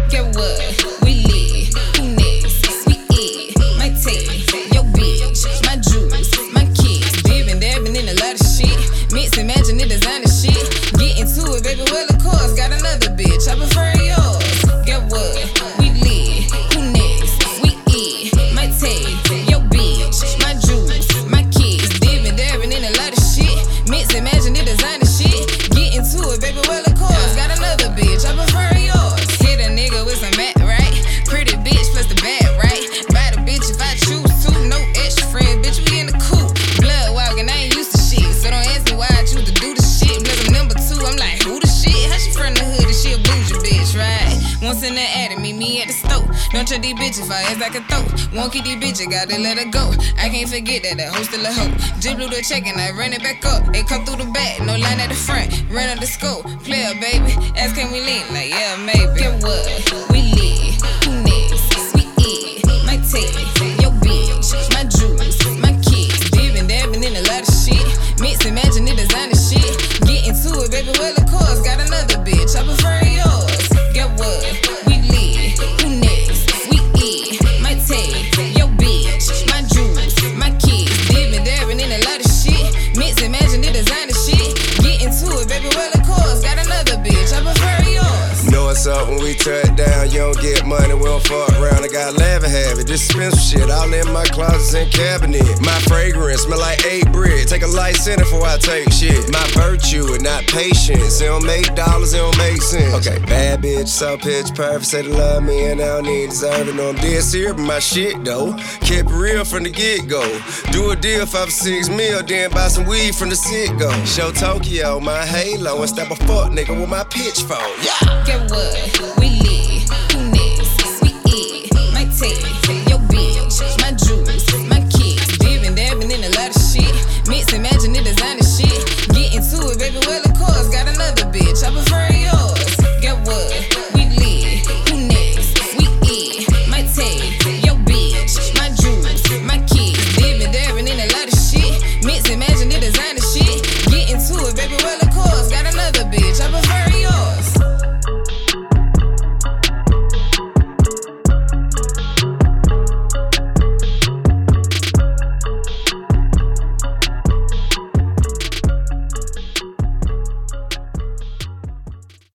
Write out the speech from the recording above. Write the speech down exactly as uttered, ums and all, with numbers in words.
Get what? We lit. Who next? We it. My taste, your bitch, my juice, my kids. Dipping, dabbing in a lot of shit. Mix, imagine it, designer shit. Get into it, baby. Well, of course, got another bitch. I prefer yours. Get what? We lit. Who next? We it. My taste, your bitch, my juice, my kids. Dipping, dabbing in a lot of shit. Mix, imagine it, designer shit. Get into it, baby. Well, of course, got another bitch. I prefer yours. Hit a nigga with some mat, right? Pretty bitch plus the bad, right? Buy the bitch if I choose to. No extra friends, bitch, we in the coop. Blood walking, I ain't used to shit. So don't ask me why I choose to do the shit. Plus I'm number two, I'm like, who the shit? How she from the hood and she a bougie bitch, right? Once in the attic, meet me at the stove. Don't trust these bitches, fire as I can throw. Won't keep these bitches, gotta let her go. I can't forget that the hoe still a hoe. Just blew the check and I ran it back up. It come through the back, no line at the front. Ran up the scope, player baby. Ask can we lean? Like yeah, maybe. Get what? We lit. Who next? We it. My taste, your bitch, my juice, my kids. Dipping, dabbing in a lot of shit. Mix, imagine it, designer shit. Get into it, baby. Well, of course, got another bitch. I prefer yours. Get what? We lit. Who next? We it. My taste, your bitch, my juice, my kids. Dipping, dabbing in a lot of shit. Mix, imagine it, designer shit. Get into it, baby. Well, of course, got another bitch. I prefer yours. Know what's up when we touch down. You don't get money, we don't fuck around. I got laugh and have it. This expensive shit all in my closets and cabinet. My fragrance smell like eight bread. Take a light center before I take shit. My virtue and not patience. It don't make dollars, it don't make sense. Okay, bad bitch, so pitch perfect. Say they love me and I don't need deserve it. No, I'm dead serious, but my shit though. Kept it real from the get go. Do a deal for six mil, then buy some weed from the sit go. Show Tokyo my halo and stab a fuck nigga with my pitchfork. Yeah. Get what?